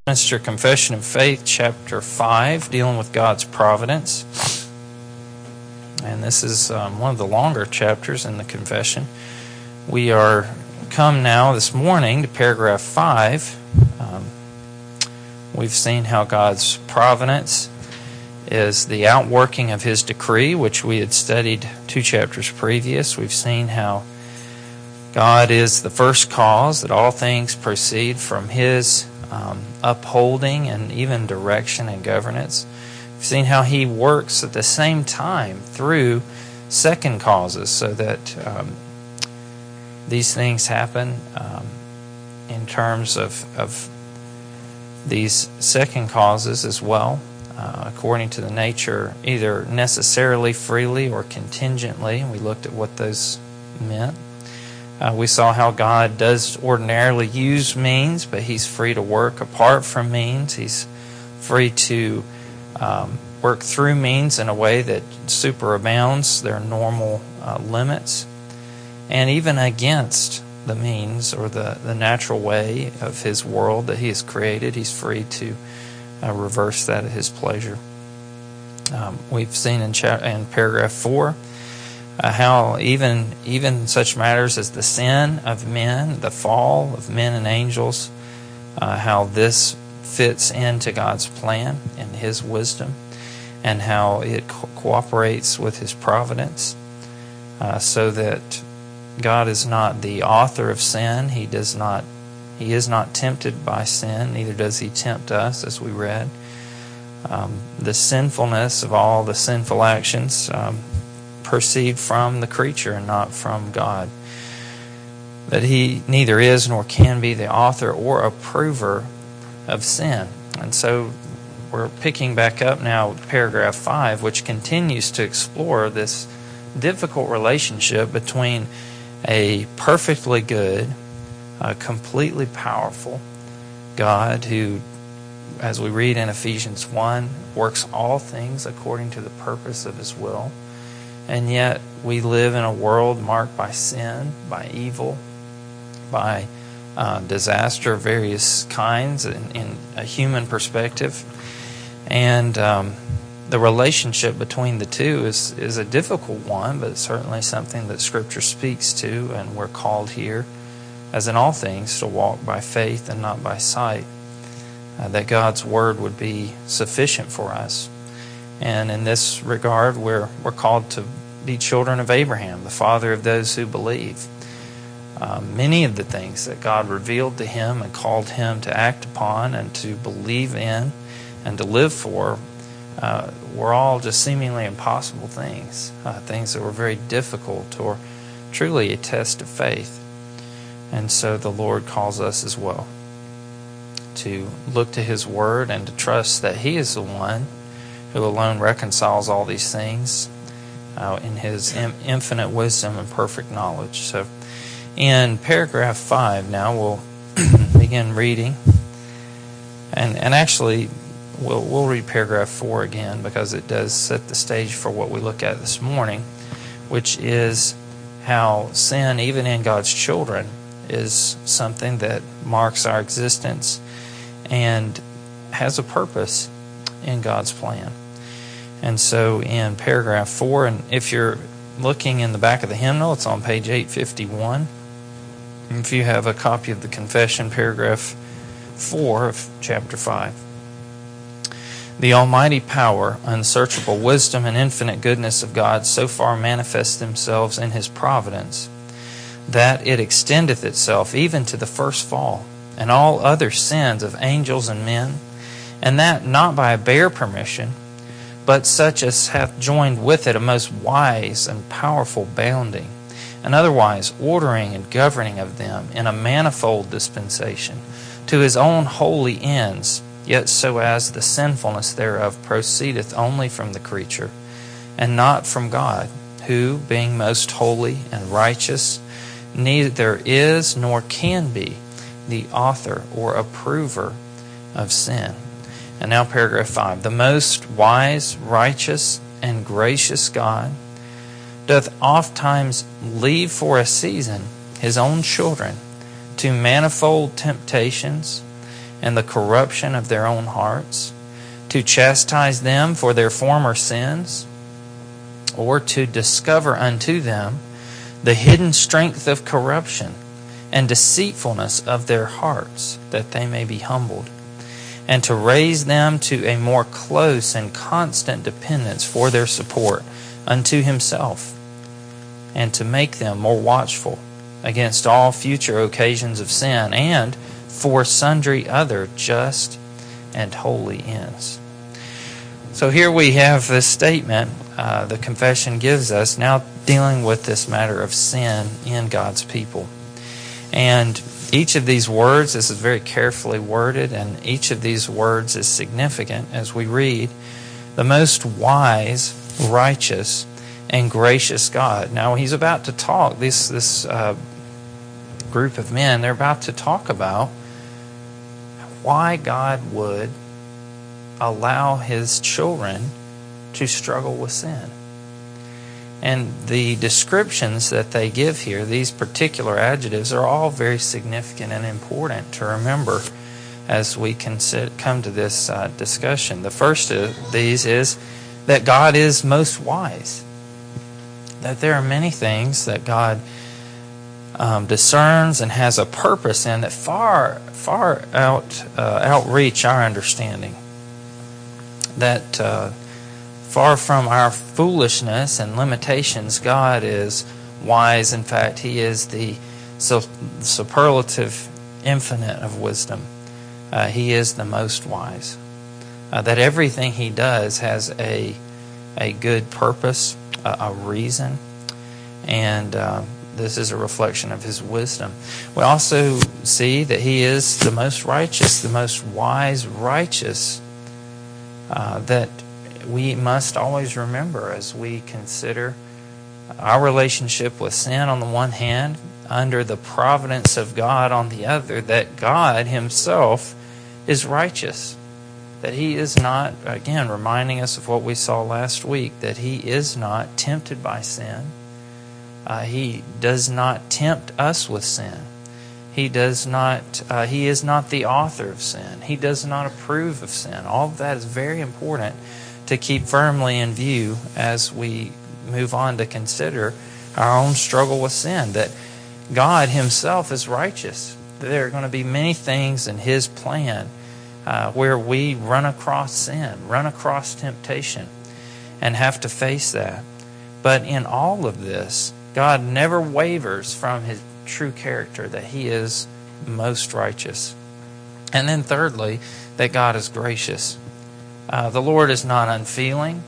Westminster Confession of Faith, chapter 5, dealing with God's providence. And this is one of the longer chapters in the confession. We are come now this morning to paragraph 5. We've seen how God's providence is the outworking of His decree, which we had studied 2 chapters previous. We've seen how God is the first cause, that all things proceed from His upholding and even direction and governance. We've seen how He works at the same time through second causes, so that these things happen in terms of these second causes as well, according to the nature, either necessarily, freely, or contingently. We looked at what those meant. We saw how God does ordinarily use means, but He's free to work apart from means. He's free to work through means in a way that superabounds their normal limits, and even against the means or the natural way of His world that He has created. He's free to reverse that at His pleasure. We've seen in paragraph 4 how even such matters as the sin of men, the fall of men and angels, how this fits into God's plan and His wisdom, and how it cooperates with His providence, so that God is not the author of sin. He is not tempted by sin, neither does He tempt us, as we read. The sinfulness of all the sinful actions proceed from the creature and not from God. That He neither is nor can be the author or approver of sin. And so we're picking back up now paragraph 5, which continues to explore this difficult relationship between a perfectly good, completely powerful God who, as we read in Ephesians 1, works all things according to the purpose of His will. And yet we live in a world marked by sin, by evil, by disaster of various kinds in a human perspective. And the relationship between the two is a difficult one, but certainly something that Scripture speaks to, and we're called here, as in all things, to walk by faith and not by sight, that God's Word would be sufficient for us. And in this regard, we're called to be children of Abraham, the father of those who believe. Many of the things that God revealed to him and called him to act upon and to believe in and to live for were all just seemingly impossible things, things that were very difficult or truly a test of faith. And so the Lord calls us as well to look to His Word and to trust that He is the one who alone reconciles all these things in His infinite wisdom and perfect knowledge. So in paragraph 5 now we'll begin reading. And actually we'll read paragraph 4 again, because it does set the stage for what we look at this morning, which is how sin, even in God's children, is something that marks our existence and has a purpose in God's plan. And so in paragraph 4, and if you're looking in the back of the hymnal, it's on page 851. If you have a copy of the confession, paragraph 4 of chapter 5. The almighty power, unsearchable wisdom, and infinite goodness of God so far manifest themselves in His providence, that it extendeth itself even to the first fall, and all other sins of angels and men, and that not by a bare permission, but such as hath joined with it a most wise and powerful bounding, and otherwise ordering and governing of them in a manifold dispensation, to His own holy ends, yet so as the sinfulness thereof proceedeth only from the creature, and not from God, who, being most holy and righteous, neither is nor can be the author or approver of sin. And now paragraph 5. The most wise, righteous, and gracious God doth oft times leave for a season His own children to manifold temptations and the corruption of their own hearts, to chastise them for their former sins, or to discover unto them the hidden strength of corruption and deceitfulness of their hearts, that they may be humbled, and to raise them to a more close and constant dependence for their support unto himself, and to make them more watchful against all future occasions of sin, and for sundry other just and holy ends. So here we have this statement the confession gives us, now dealing with this matter of sin in God's people. And each of these words, this is very carefully worded, and each of these words is significant as we read. The most wise, righteous, and gracious God. Now he's about to talk, this group of men, they're about to talk about why God would allow his children to struggle with sin. And the descriptions that they give here, these particular adjectives, are all very significant and important to remember as we come to this discussion. The first of these is that God is most wise. That there are many things that God discerns and has a purpose in that far outreach our understanding. That far from our foolishness and limitations, God is wise. In fact, He is the superlative infinite of wisdom. He is the most wise. That everything He does has a good purpose, a reason, and this is a reflection of His wisdom. We also see that He is the most righteous, the most wise, righteous, that we must always remember as we consider our relationship with sin on the one hand, under the providence of God on the other, that God Himself is righteous. That He is not, again, reminding us of what we saw last week, that He is not tempted by sin. He does not tempt us with sin. He is not the author of sin. He does not approve of sin. All of that is very important to keep firmly in view as we move on to consider our own struggle with sin, that God Himself is righteous. There are going to be many things in His plan where we run across sin, run across temptation, and have to face that. But in all of this, God never wavers from His true character, that He is most righteous. And then thirdly, that God is gracious. The Lord is not unfeeling.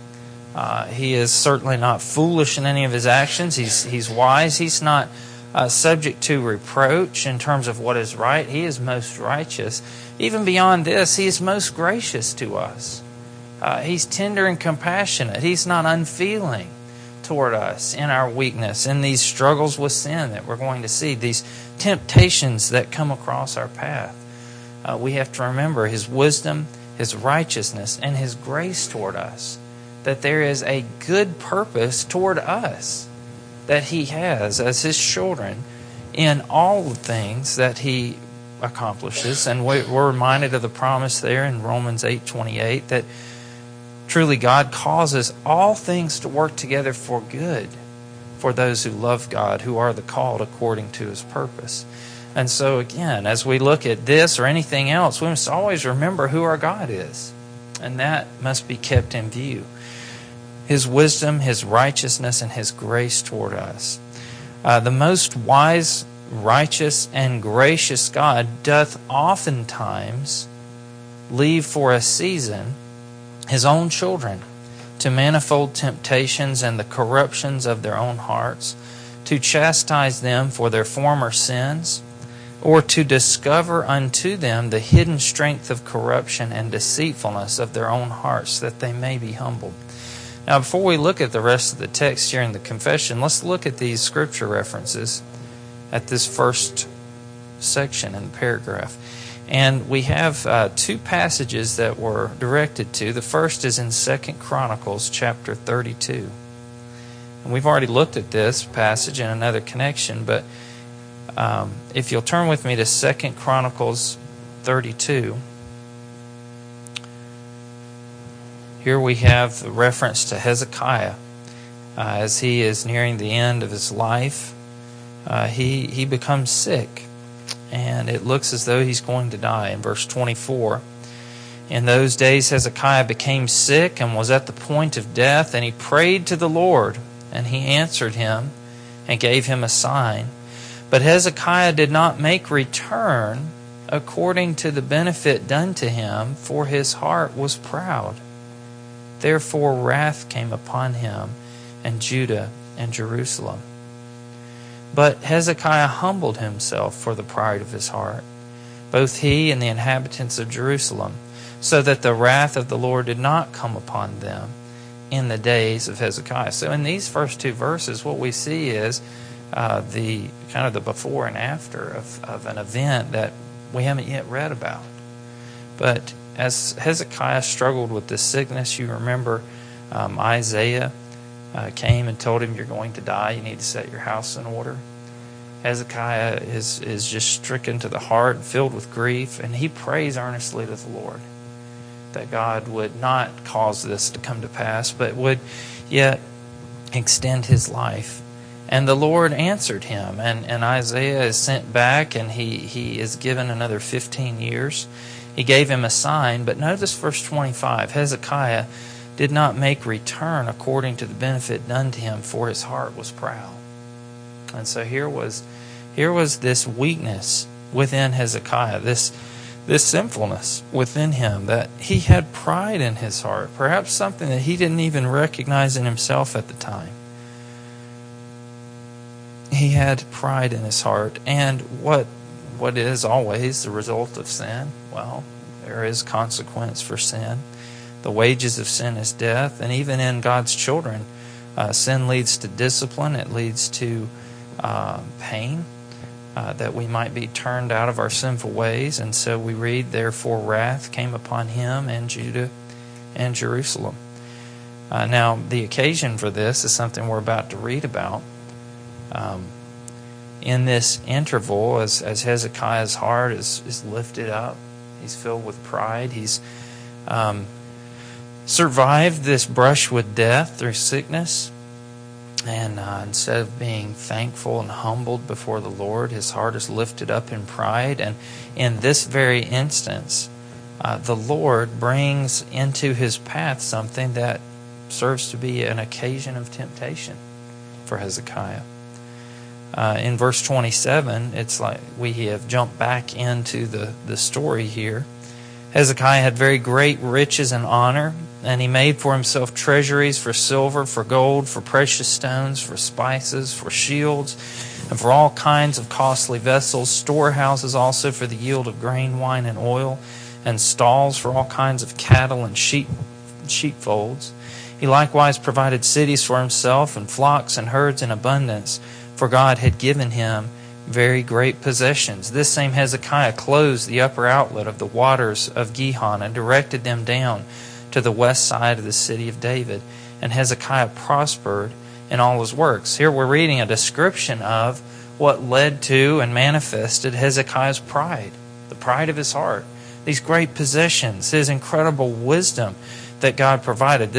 He is certainly not foolish in any of His actions. He's wise. He's not subject to reproach in terms of what is right. He is most righteous. Even beyond this, He is most gracious to us. He's tender and compassionate. He's not unfeeling toward us in our weakness, in these struggles with sin that we're going to see, these temptations that come across our path. We have to remember His wisdom, His righteousness, and His grace toward us, that there is a good purpose toward us that He has as His children in all the things that He accomplishes. And we're reminded of the promise there in Romans 8:28 that truly God causes all things to work together for good for those who love God, who are the called according to His purpose. And so again, as we look at this or anything else, we must always remember who our God is. And that must be kept in view. His wisdom, His righteousness, and His grace toward us. The most wise, righteous, and gracious God doth oftentimes leave for a season His own children to manifold temptations and the corruptions of their own hearts, to chastise them for their former sins, or to discover unto them the hidden strength of corruption and deceitfulness of their own hearts, that they may be humbled. Now, before we look at the rest of the text here in the confession, let's look at these scripture references at this first section in the paragraph. And we have two passages that we're directed to. The first is in 2 Chronicles chapter 32. And we've already looked at this passage in another connection, but if you'll turn with me to 2 Chronicles 32, here we have the reference to Hezekiah. As he is nearing the end of his life, he becomes sick, and it looks as though he's going to die. In verse 24, in those days Hezekiah became sick and was at the point of death, and he prayed to the Lord, and he answered him and gave him a sign. But Hezekiah did not make return according to the benefit done to him, for his heart was proud. Therefore wrath came upon him and Judah and Jerusalem. But Hezekiah humbled himself for the pride of his heart, both he and the inhabitants of Jerusalem, so that the wrath of the Lord did not come upon them in the days of Hezekiah. So in these first two verses, what we see is the kind of the before and after of an event that we haven't yet read about. But as Hezekiah struggled with this sickness, you remember Isaiah came and told him, you're going to die, you need to set your house in order. Hezekiah is just stricken to the heart, filled with grief, and he prays earnestly to the Lord that God would not cause this to come to pass, but would yet extend his life. And the Lord answered him, and Isaiah is sent back, and he is given another 15 years. He gave him a sign, but notice verse 25, Hezekiah did not make return according to the benefit done to him, for his heart was proud. And so here was this weakness within Hezekiah, this sinfulness within him, that he had pride in his heart, perhaps something that he didn't even recognize in himself at the time. He had pride in his heart, and what is always the result of sin? Well, there is consequence for sin. The wages of sin is death, and even in God's children, sin leads to discipline. It leads to pain, that we might be turned out of our sinful ways. And so we read, therefore wrath came upon him and Judah and Jerusalem. Now, the occasion for this is something we're about to read about. In this interval, as Hezekiah's heart is lifted up, he's filled with pride. He's survived this brush with death through sickness, and instead of being thankful and humbled before the Lord, his heart is lifted up in pride. And in this very instance, the Lord brings into his path something that serves to be an occasion of temptation for Hezekiah. In verse 27, it's like we have jumped back into the story here. Hezekiah had very great riches and honor, and he made for himself treasuries for silver, for gold, for precious stones, for spices, for shields, and for all kinds of costly vessels, storehouses also for the yield of grain, wine, and oil, and stalls for all kinds of cattle and sheepfolds. He likewise provided cities for himself, and flocks and herds in abundance, for God had given him very great possessions. This same Hezekiah closed the upper outlet of the waters of Gihon and directed them down to the west side of the city of David. And Hezekiah prospered in all his works. Here we're reading a description of what led to and manifested Hezekiah's pride, the pride of his heart. These great possessions, his incredible wisdom that God provided.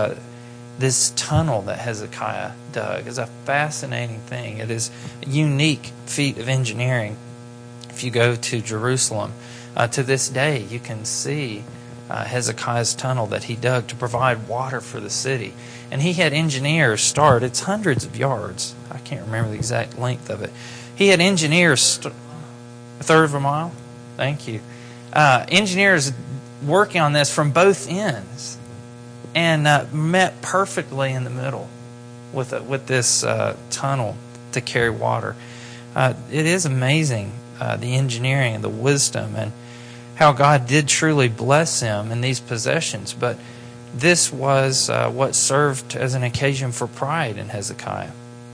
This tunnel that Hezekiah dug is a fascinating thing. It is a unique feat of engineering. If you go to Jerusalem, to this day, you can see Hezekiah's tunnel that he dug to provide water for the city. And he had engineers start, it's hundreds of yards. I can't remember the exact length of it. He had engineers, a third of a mile? Thank you. Engineers working on this from both ends. And met perfectly in the middle with this tunnel to carry water. It is amazing, the engineering and the wisdom, and how God did truly bless him in these possessions. But this was what served as an occasion for pride in Hezekiah.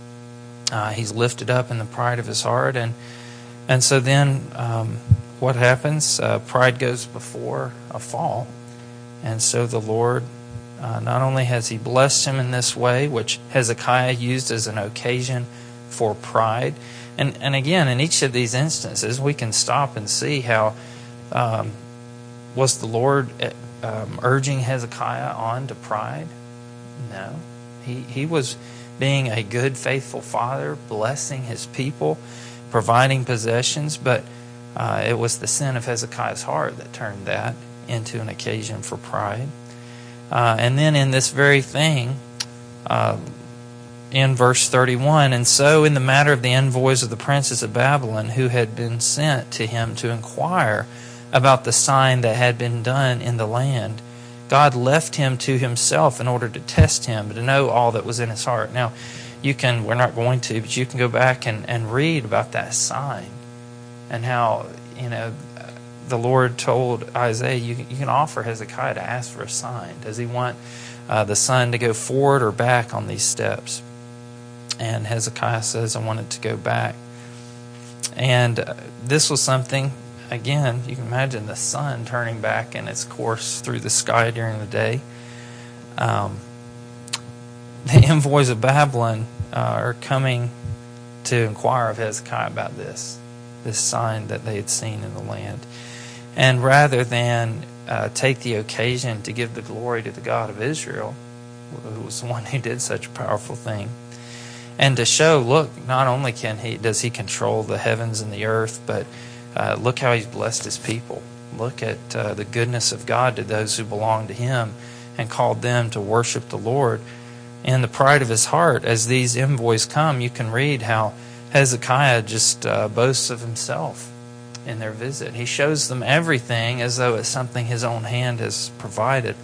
He's lifted up in the pride of his heart, and so then what happens? Pride goes before a fall, and so the Lord. Not only has he blessed him in this way, which Hezekiah used as an occasion for pride, and again, in each of these instances, we can stop and see how Was the Lord urging Hezekiah on to pride? No. He was being a good, faithful father, blessing his people, providing possessions, but it was the sin of Hezekiah's heart that turned that into an occasion for pride. And then in this very thing, in verse 31, and so in the matter of the envoys of the princes of Babylon who had been sent to him to inquire about the sign that had been done in the land, God left him to himself in order to test him, to know all that was in his heart. Now, we're not going to, but you can go back and read about that sign and how, the Lord told Isaiah, you can offer Hezekiah to ask for a sign. Does he want the sun to go forward or back on these steps? And Hezekiah says, I want it to go back. And this was something, again, you can imagine the sun turning back in its course through the sky during the day. The envoys of Babylon are coming to inquire of Hezekiah about this sign that they had seen in the land. And rather than take the occasion to give the glory to the God of Israel, who was the one who did such a powerful thing, and to show, look, not only does he control the heavens and the earth, but look how he's blessed his people. Look at the goodness of God to those who belong to him, and called them to worship the Lord. In the pride of his heart, as these envoys come, you can read how Hezekiah just boasts of himself in their visit. He shows them everything as though it's something his own hand has provided.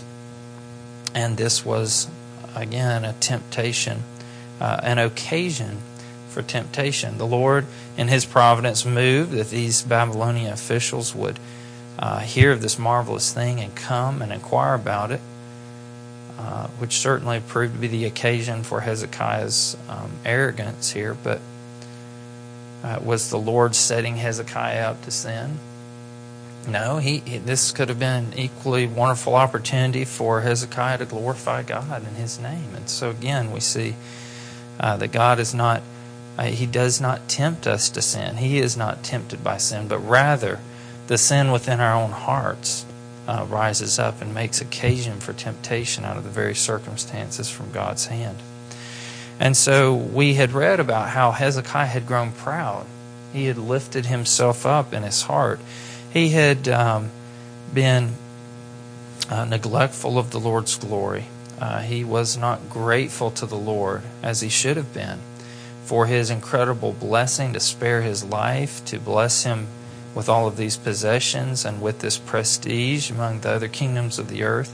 And this was, again, a temptation, an occasion for temptation. The Lord, in his providence, moved that these Babylonian officials would hear of this marvelous thing and come and inquire about it, which certainly proved to be the occasion for Hezekiah's arrogance here. But was the Lord setting Hezekiah up to sin? No, this could have been an equally wonderful opportunity for Hezekiah to glorify God in his name. And so again, we see that God is not, he does not tempt us to sin. He is not tempted by sin, but rather the sin within our own hearts rises up and makes occasion for temptation out of the very circumstances from God's hand. And so we had read about how Hezekiah had grown proud. He had lifted himself up in his heart. He had been neglectful of the Lord's glory. He was not grateful to the Lord as he should have been for his incredible blessing to spare his life, to bless him with all of these possessions and with this prestige among the other kingdoms of the earth.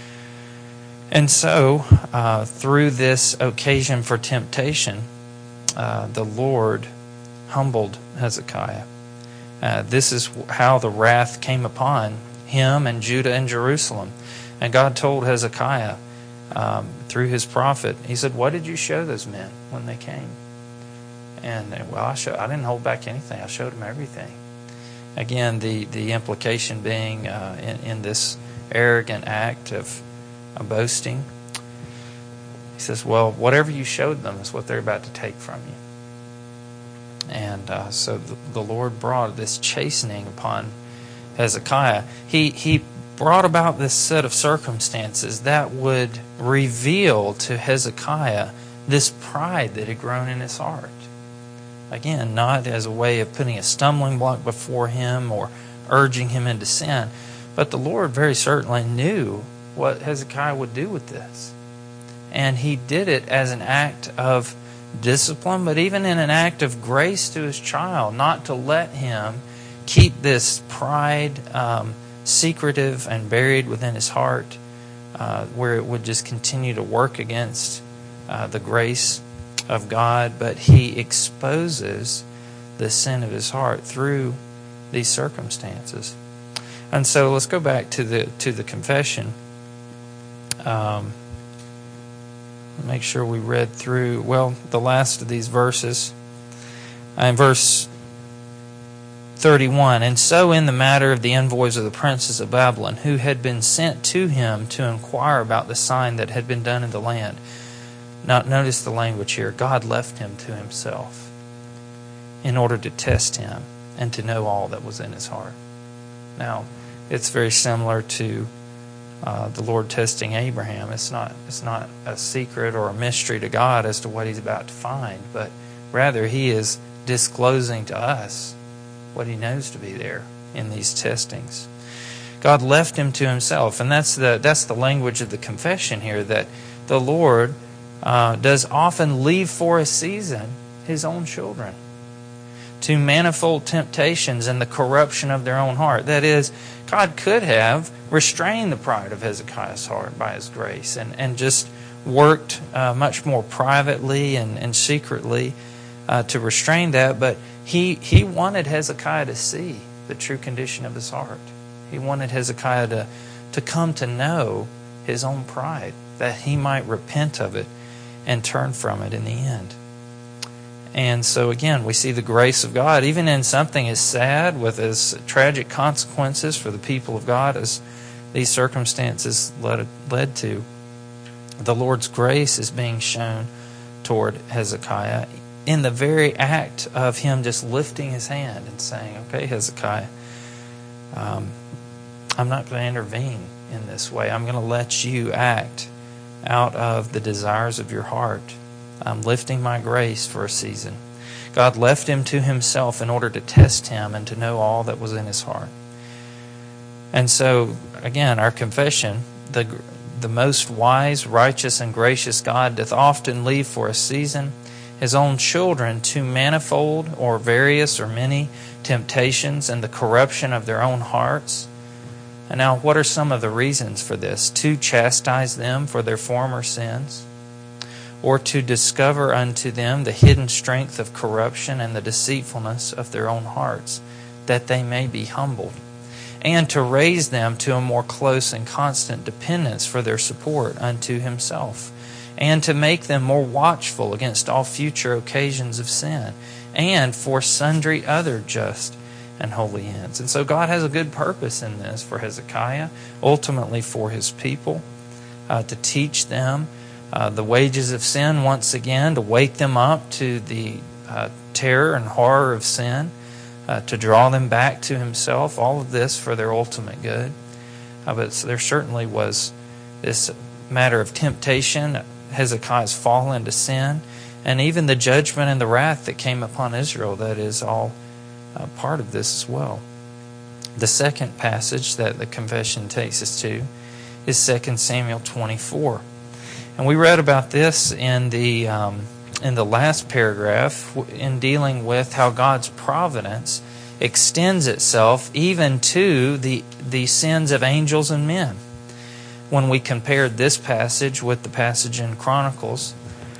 And so, through this occasion for temptation, the Lord humbled Hezekiah. This is how the wrath came upon him and Judah and Jerusalem. And God told Hezekiah through his prophet, he said, what did you show those men when they came? And, well, I didn't hold back anything. I showed them everything. Again, the implication being in this arrogant act of boasting, he says, well, whatever you showed them is what they're about to take from you. And so the Lord brought this chastening upon Hezekiah. He brought about this set of circumstances that would reveal to Hezekiah this pride that had grown in his heart. Again, not as a way of putting a stumbling block before him or urging him into sin, but the Lord very certainly knew what Hezekiah would do with this. And he did it as an act of discipline, but even in an act of grace to his child, not to let him keep this pride secretive and buried within his heart, where it would just continue to work against the grace of God. But he exposes the sin of his heart through these circumstances. And so let's go back to the confession. Make sure we read through, the last of these verses. In verse 31, and so in the matter of the envoys of the princes of Babylon, who had been sent to him to inquire about the sign that had been done in the land. Now, notice the language here. God left him to himself in order to test him and to know all that was in his heart. Now, it's very similar to the Lord testing Abraham. It's not a secret or a mystery to God as to what He's about to find, but rather He is disclosing to us what He knows to be there in these testings. God left him to himself, and that's the language of the confession here, that the Lord does often leave for a season His own children to manifold temptations and the corruption of their own heart. That is, God could have restrained the pride of Hezekiah's heart by His grace and just worked much more privately and secretly to restrain that, but he wanted Hezekiah to see the true condition of his heart. He wanted Hezekiah to come to know his own pride, that he might repent of it and turn from it in the end. And so again, we see the grace of God, even in something as sad, with as tragic consequences for the people of God as these circumstances led to. The Lord's grace is being shown toward Hezekiah in the very act of him just lifting his hand and saying, okay, Hezekiah, I'm not going to intervene in this way. I'm going to let you act out of the desires of your heart. I'm lifting my grace for a season. God left him to himself in order to test him and to know all that was in his heart. And so, again, our confession, the most wise, righteous, and gracious God doth often leave for a season His own children to manifold or various or many temptations and the corruption of their own hearts. And now, what are some of the reasons for this? To chastise them for their former sins, or to discover unto them the hidden strength of corruption and the deceitfulness of their own hearts, that they may be humbled, and to raise them to a more close and constant dependence for their support unto Himself, and to make them more watchful against all future occasions of sin, and for sundry other just and holy ends. And so God has a good purpose in this for Hezekiah, ultimately for His people, to teach them the wages of sin once again, to wake them up to the terror and horror of sin, to draw them back to Himself, all of this for their ultimate good. But there certainly was this matter of temptation, Hezekiah's fall into sin, and even the judgment and the wrath that came upon Israel. That is all part of this as well. The second passage that the confession takes us to is 2 Samuel 24. And we read about this in the last paragraph in dealing with how God's providence extends itself even to the sins of angels and men. When we compared this passage with the passage in Chronicles,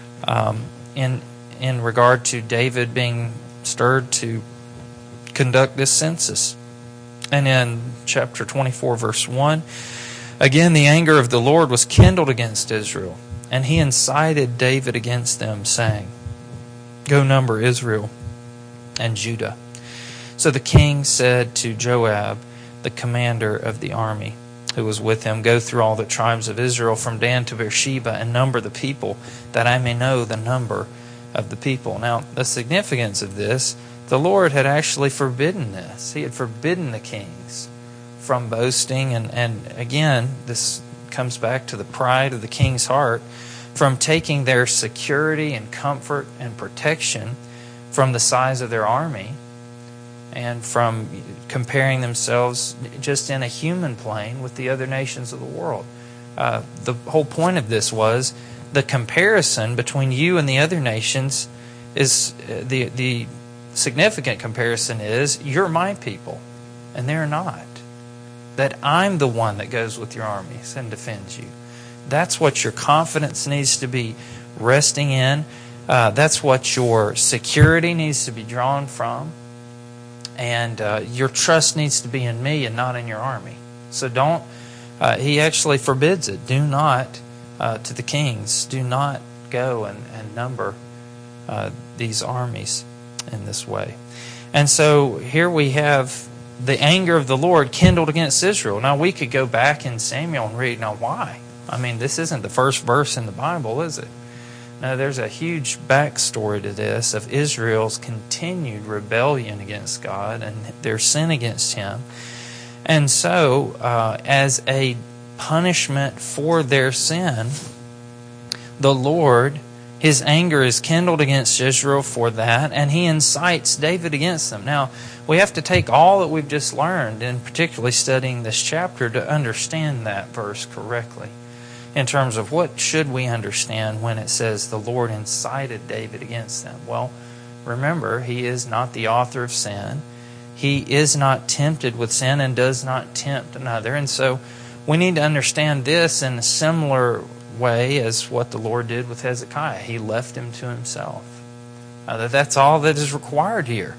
in regard to David being stirred to conduct this census. And in chapter 24, verse 1, again the anger of the Lord was kindled against Israel, and He incited David against them, saying, Go number Israel and Judah. So the king said to Joab, the commander of the army, who was with him, Go through all the tribes of Israel from Dan to Beersheba and number the people, that I may know the number of the people. Now, the significance of this, the Lord had actually forbidden this. He had forbidden the kings from boasting, and again, this comes back to the pride of the king's heart, from taking their security and comfort and protection from the size of their army, and from comparing themselves just in a human plane with the other nations of the world. The whole point of this was the comparison between you and the other nations is the significant comparison is, you're my people and they're not. That I'm the one that goes with your armies and defends you. That's what your confidence needs to be resting in. That's what your security needs to be drawn from. And your trust needs to be in me and not in your army. So don't, he actually forbids it. Do not, to the kings, do not go and number these armies in this way. And so here we have the anger of the Lord kindled against Israel. Now we could go back in Samuel and read, now why? I mean, this isn't the first verse in the Bible, is it? No, there's a huge backstory to this of Israel's continued rebellion against God and their sin against Him. And so, as a punishment for their sin, the Lord, His anger is kindled against Israel for that, and He incites David against them. Now, we have to take all that we've just learned, and particularly studying this chapter, to understand that verse correctly. In terms of what should we understand when it says the Lord incited David against them? Well, remember, He is not the author of sin. He is not tempted with sin and does not tempt another. And so we need to understand this in a similar way as what the Lord did with Hezekiah. He left him to himself. That's all that is required here.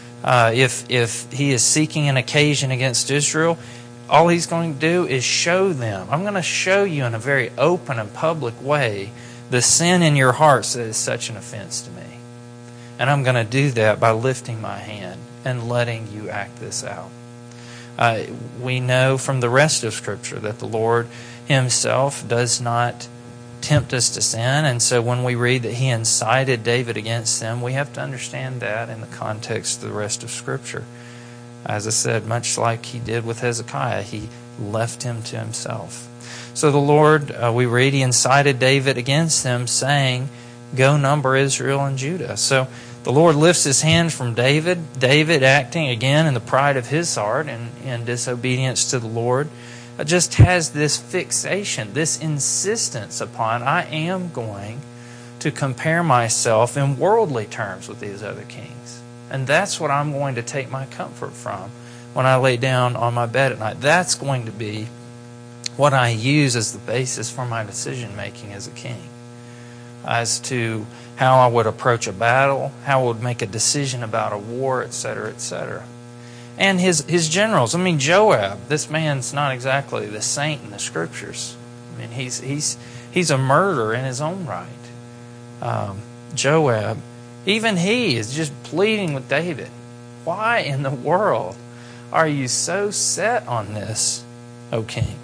If he is seeking an occasion against Israel, all he's going to do is show them. I'm going to show you in a very open and public way the sin in your hearts that is such an offense to me. And I'm going to do that by lifting my hand and letting you act this out. We know from the rest of Scripture that the Lord Himself does not tempt us to sin. And so when we read that He incited David against them, we have to understand that in the context of the rest of Scripture. As I said, much like He did with Hezekiah, He left him to himself. So the Lord, we read, He incited David against them, saying, "Go number Israel and Judah." So the Lord lifts His hand from David. David, acting again in the pride of his heart and in disobedience to the Lord, just has this fixation, this insistence upon, I am going to compare myself in worldly terms with these other kings. And that's what I'm going to take my comfort from when I lay down on my bed at night. That's going to be what I use as the basis for my decision making as a king, as to how I would approach a battle, how I would make a decision about a war, etc., etc. And his generals. I mean, Joab, this man's not exactly the saint in the Scriptures. I mean, he's a murderer in his own right. Joab, even he is just pleading with David. Why in the world are you so set on this, O king?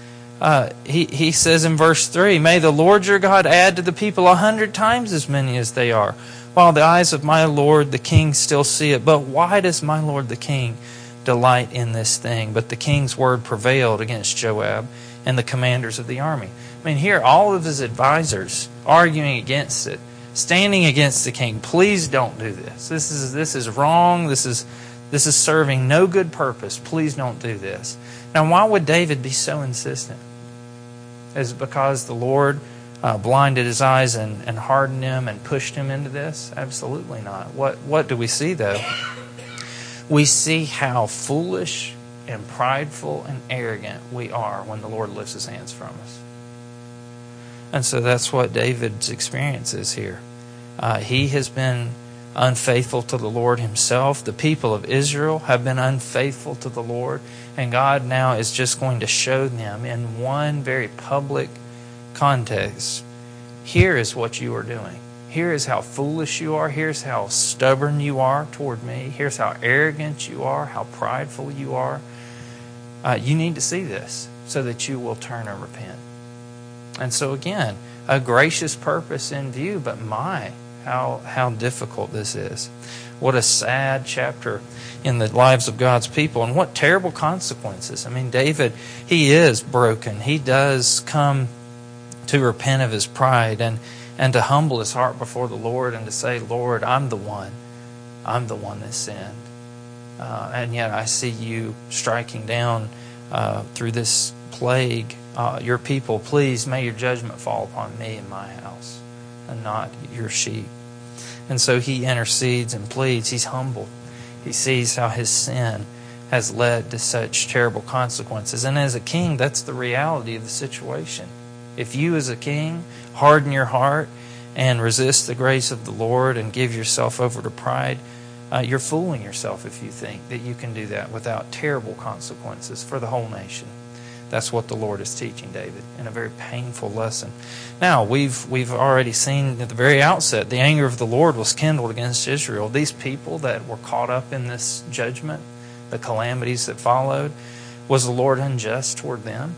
He says in verse 3, "May the Lord your God add to the people 100 times as many as they are, while the eyes of my Lord the king still see it. But why does my Lord the king delight in this thing?" But the king's word prevailed against Joab and the commanders of the army. I mean, here all of his advisors arguing against it, standing against the king. Please don't do this. This is wrong. This is serving no good purpose. Please don't do this. Now, why would David be so insistent? Is it because the Lord blinded his eyes and hardened him and pushed him into this? Absolutely not. What do we see, though? We see how foolish and prideful and arrogant we are when the Lord lifts His hands from us. And so that's what David's experience is here. He has been unfaithful to the Lord Himself. The people of Israel have been unfaithful to the Lord. And God now is just going to show them in one very public context, here is what you are doing. Here is how foolish you are. Here's how stubborn you are toward me. Here's how arrogant you are, how prideful you are. You need to see this so that you will turn and repent. And so again, a gracious purpose in view, but how difficult this is. What a sad chapter in the lives of God's people, and what terrible consequences. I mean, David, he is broken. He does come to repent of his pride and to humble his heart before the Lord and to say, "Lord, I'm the one that sinned. And yet I see you striking down through this plague your people. Please, may your judgment fall upon me and my house and not your sheep." And so he intercedes and pleads. He's humble. He sees how his sin has led to such terrible consequences. And as a king, that's the reality of the situation. If you as a king harden your heart and resist the grace of the Lord and give yourself over to pride, you're fooling yourself if you think that you can do that without terrible consequences for the whole nation. That's what the Lord is teaching David in a very painful lesson. Now, we've already seen at the very outset, the anger of the Lord was kindled against Israel. These people that were caught up in this judgment, the calamities that followed, was the Lord unjust toward them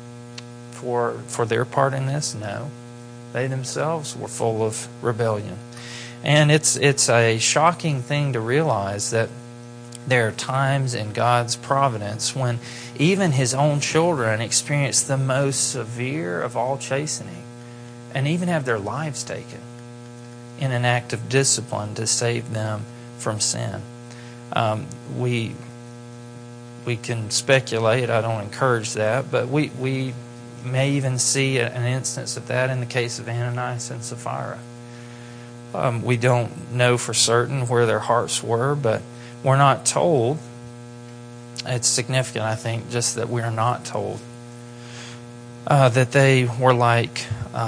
for their part in this? No. They themselves were full of rebellion. And it's a shocking thing to realize that There are times in God's providence when even His own children experience the most severe of all chastening and even have their lives taken in an act of discipline to save them from sin. We can speculate. I don't encourage that, but we may even see an instance of that in the case of Ananias and Sapphira. We don't know for certain where their hearts were, but we're not told. It's significant, I think, just that we are not told that they were like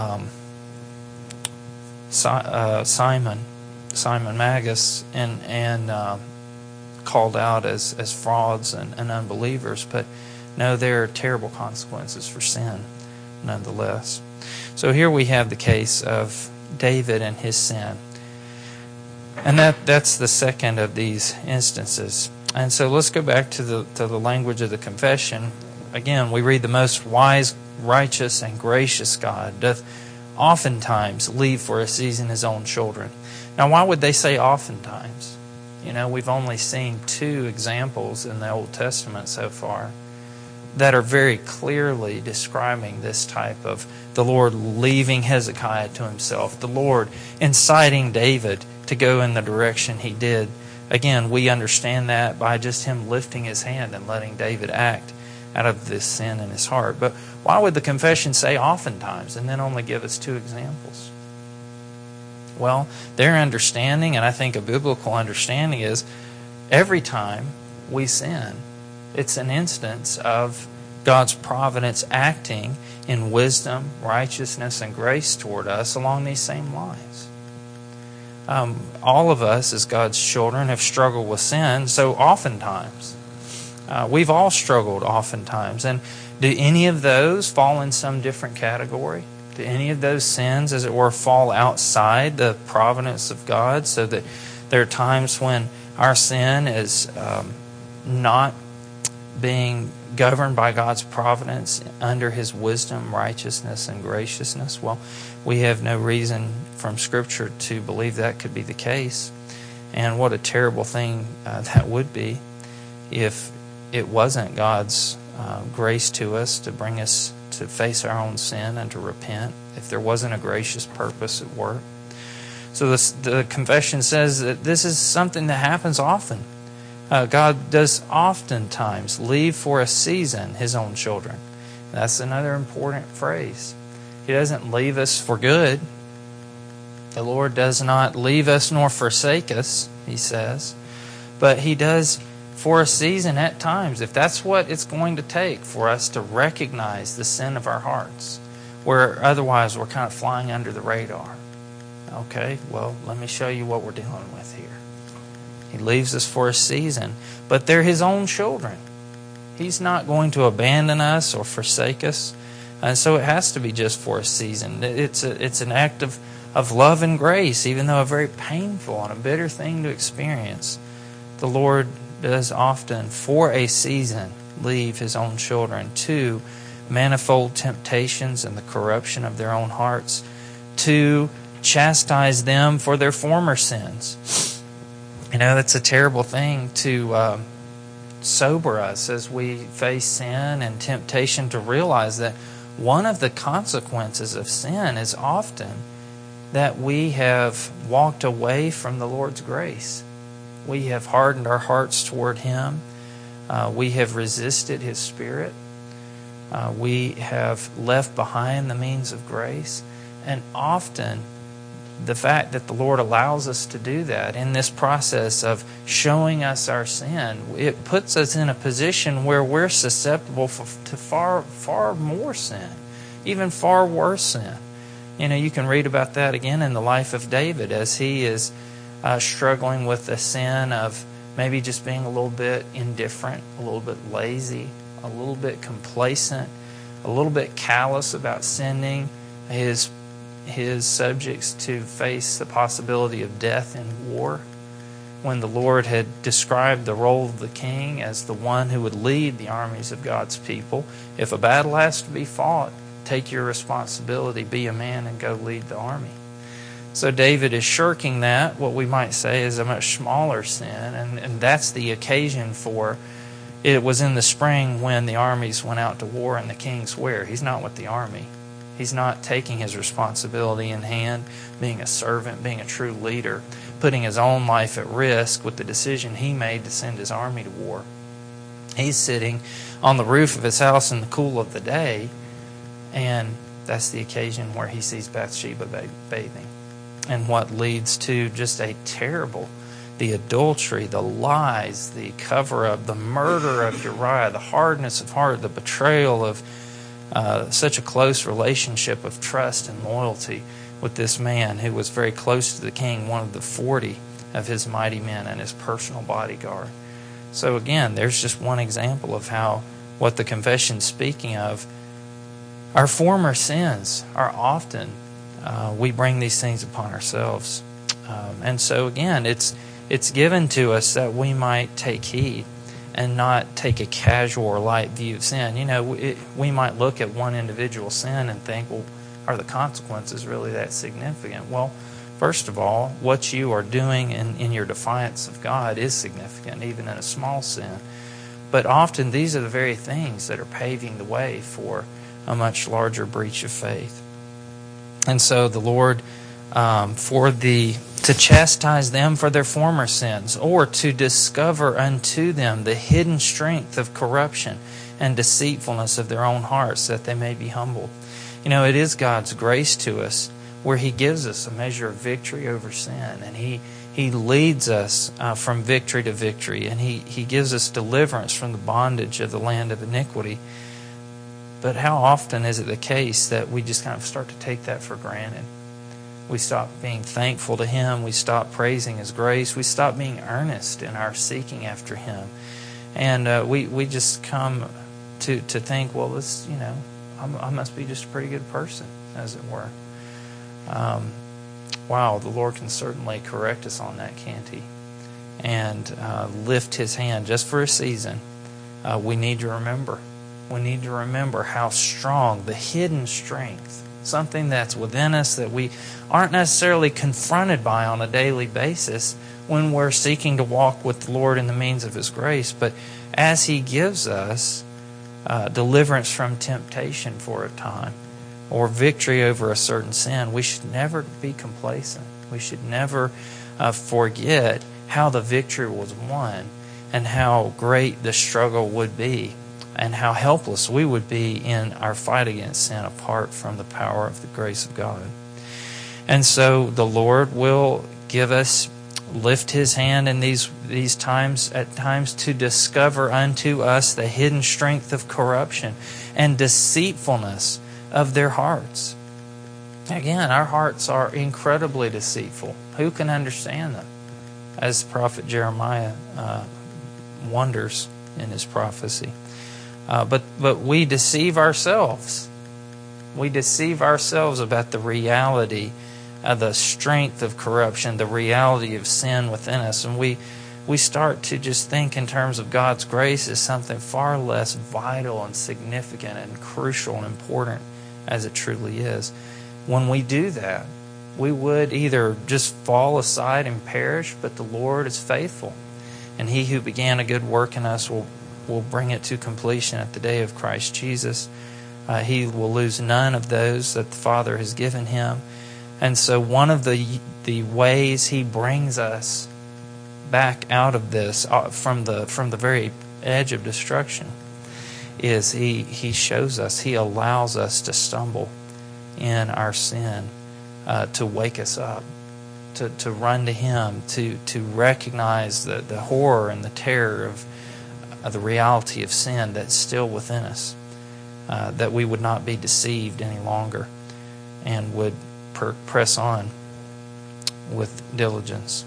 Simon Magus and called out as frauds and unbelievers. But no, there are terrible consequences for sin nonetheless. So here we have the case of David and his sin. And that's the second of these instances. And so let's go back to the language of the confession. Again, we read, the most wise, righteous, and gracious God doth oftentimes leave for a season His own children. Now, why would they say oftentimes? We've only seen 2 examples in the Old Testament so far that are very clearly describing this type of the Lord leaving Hezekiah to himself, the Lord inciting David to go in the direction he did. Again, we understand that by just Him lifting His hand and letting David act out of this sin in his heart. But why would the confession say oftentimes and then only give us 2 examples? Well, their understanding, and I think a biblical understanding, is every time we sin, it's an instance of God's providence acting in wisdom, righteousness, and grace toward us along these same lines. All of us as God's children have struggled with sin, so oftentimes. We've all struggled oftentimes. And do any of those fall in some different category? Do any of those sins, as it were, fall outside the providence of God, so that there are times when our sin is not being governed by God's providence under His wisdom, righteousness, and graciousness? Well, we have no reason from Scripture to believe that could be the case. And what a terrible thing that would be if it wasn't God's grace to us to bring us to face our own sin and to repent, if there wasn't a gracious purpose at work. So the confession says that this is something that happens often. God does oftentimes leave for a season His own children. That's another important phrase. He doesn't leave us for good. The Lord does not leave us nor forsake us, He says. But He does for a season at times, if that's what it's going to take for us to recognize the sin of our hearts, where otherwise we're kind of flying under the radar. Okay, well, let me show you what we're dealing with here. He leaves us for a season, but they're His own children. He's not going to abandon us or forsake us, and so it has to be just for a season. It's an act of love and grace, even though a very painful and a bitter thing to experience. The Lord does often, for a season, leave His own children to manifold temptations and the corruption of their own hearts, to chastise them for their former sins. That's a terrible thing to sober us as we face sin and temptation, to realize that one of the consequences of sin is often that we have walked away from the Lord's grace. We have hardened our hearts toward Him. We have resisted His Spirit. We have left behind the means of grace. And often, the fact that the Lord allows us to do that in this process of showing us our sin, it puts us in a position where we're susceptible to far, far more sin, even far worse sin. You can read about that again in the life of David as he is struggling with the sin of maybe just being a little bit indifferent, a little bit lazy, a little bit complacent, a little bit callous about sending his subjects to face the possibility of death in war, when the Lord had described the role of the king as the one who would lead the armies of God's people. If a battle has to be fought, take your responsibility, be a man, and go lead the army. So David is shirking that, what we might say is a much smaller sin, and that's the occasion for it. Was in the spring when the armies went out to war and the king's where? He's not with the army. He's not taking his responsibility in hand, being a servant, being a true leader, putting his own life at risk with the decision he made to send his army to war. He's sitting on the roof of his house in the cool of the day, and that's the occasion where he sees Bathsheba bathing. And what leads to just a terrible, the adultery, the lies, the cover-up, the murder of Uriah, the hardness of heart, the betrayal of such a close relationship of trust and loyalty with this man who was very close to the king, one of the 40 of his mighty men and his personal bodyguard. So again, there's just one example of how what the confession's speaking of, our former sins are often, we bring these things upon ourselves. And so again, it's given to us that we might take heed and not take a casual or light view of sin. You know, we might look at one individual sin and think, well, are the consequences really that significant? Well, first of all, what you are doing in your defiance of God is significant, even in a small sin. But often these are the very things that are paving the way for a much larger breach of faith. And so the Lord, to chastise them for their former sins, or to discover unto them the hidden strength of corruption and deceitfulness of their own hearts, that they may be humbled. You know, it is God's grace to us where He gives us a measure of victory over sin, and He leads us from victory to victory, and He gives us deliverance from the bondage of the land of iniquity. But how often is it the case that we just kind of start to take that for granted? We stop being thankful to Him. We stop praising His grace. We stop being earnest in our seeking after Him. And we just come to think, well, this, you know, I must be just a pretty good person, as it were. Wow, the Lord can certainly correct us on that, can't He? And lift His hand just for a season. We need to remember. We need to remember how strong the hidden strength, something that's within us that we aren't necessarily confronted by on a daily basis when we're seeking to walk with the Lord in the means of His grace. But as He gives us deliverance from temptation for a time, or victory over a certain sin, we should never be complacent. We should never forget how the victory was won and how great the struggle would be, and how helpless we would be in our fight against sin apart from the power of the grace of God. And so the Lord will give us, lift His hand in these times, at times, to discover unto us the hidden strength of corruption and deceitfulness of their hearts. Again, our hearts are incredibly deceitful. Who can understand them? As the prophet Jeremiah wonders in his prophecy. But we deceive ourselves. We deceive ourselves about the reality of the strength of corruption, the reality of sin within us. And we start to just think in terms of God's grace as something far less vital and significant and crucial and important as it truly is. When we do that, we would either just fall aside and perish, but the Lord is faithful. And He who began a good work in us will bring it to completion at the day of Christ Jesus. He will lose none of those that the Father has given Him. And so one of the ways He brings us back out of this, from the very edge of destruction, is He shows us, He allows us to stumble in our sin, to wake us up, to run to Him, to recognize the horror and the terror of the reality of sin that's still within us, that we would not be deceived any longer and would press on with diligence,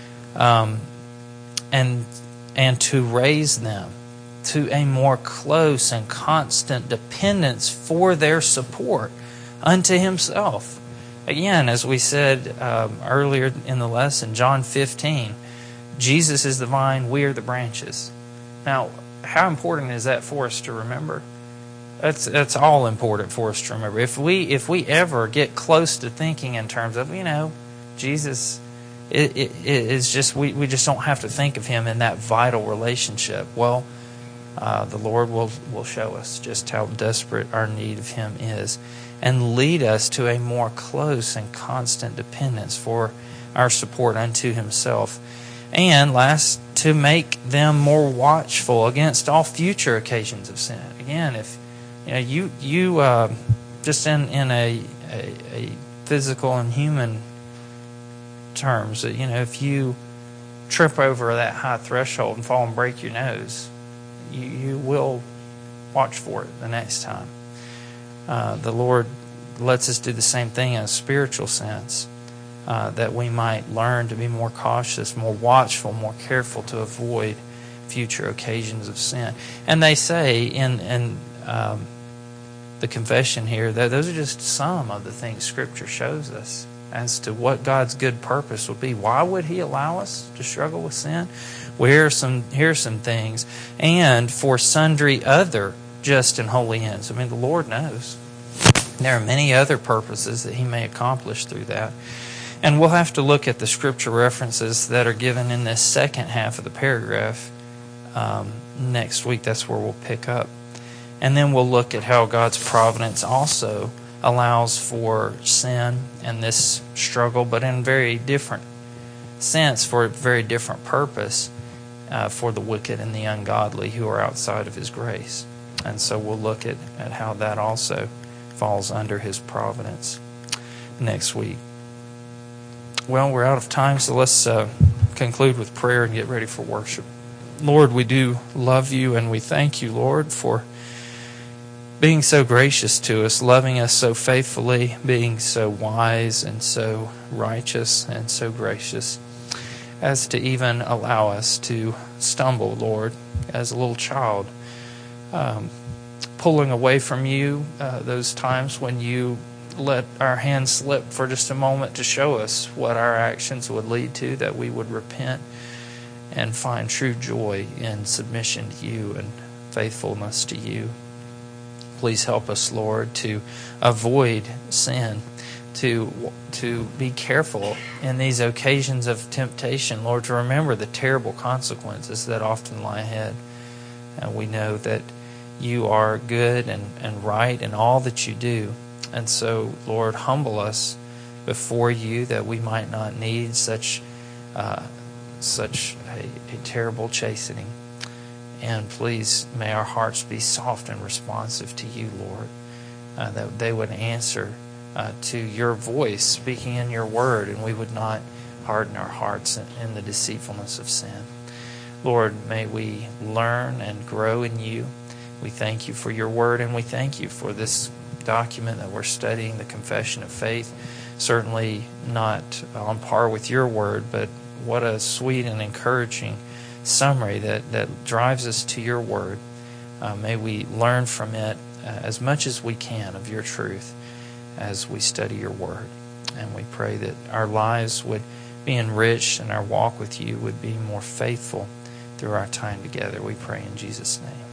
and to raise them to a more close and constant dependence for their support unto Himself. Again, as we said earlier in the lesson, John 15, Jesus is the vine, we are the branches. Now, how important is that for us to remember? That's all important for us to remember. If we ever get close to thinking in terms of, you know, Jesus it is just, we just don't have to think of him in that vital relationship. Well, the Lord will show us just how desperate our need of him is, and lead us to a more close and constant dependence for our support unto himself. And last, to make them more watchful against all future occasions of sin. Again, if you just in a physical and human terms, if you trip over that high threshold and fall and break your nose, you will watch for it the next time. The Lord lets us do the same thing in a spiritual sense, that we might learn to be more cautious, more watchful, more careful to avoid future occasions of sin. And they say in the confession here that those are just some of the things Scripture shows us as to what God's good purpose would be. Why would he allow us to struggle with sin? Well, here are some things. And for sundry other just and holy ends. I mean, the Lord knows. There are many other purposes that he may accomplish through that. And we'll have to look at the Scripture references that are given in this second half of the paragraph next week. That's where we'll pick up. And then we'll look at how God's providence also allows for sin and this struggle, but in a very different sense, for a very different purpose, for the wicked and the ungodly who are outside of his grace. And so we'll look at how that also falls under his providence next week. Well, we're out of time, so let's conclude with prayer and get ready for worship. Lord, we do love you, and we thank you, Lord, for being so gracious to us, loving us so faithfully, being so wise and so righteous and so gracious as to even allow us to stumble, Lord, as a little child, pulling away from you those times when you let our hands slip for just a moment to show us what our actions would lead to, that we would repent and find true joy in submission to you and faithfulness to you. Please help us, Lord, to avoid sin, to be careful in these occasions of temptation, Lord, to remember the terrible consequences that often lie ahead. And we know that you are good and right in all that you do. And so, Lord, humble us before you that we might not need such a terrible chastening. And please, may our hearts be soft and responsive to you, Lord, that they would answer to your voice speaking in your word, and we would not harden our hearts in the deceitfulness of sin. Lord, may we learn and grow in you. We thank you for your word, and we thank you for this document that we're studying, the Confession of Faith. Certainly not on par with your word, but what a sweet and encouraging summary that drives us to your word. May we learn from it as much as we can of your truth as we study your word. And we pray that our lives would be enriched and our walk with you would be more faithful through our time together. We pray in Jesus' name.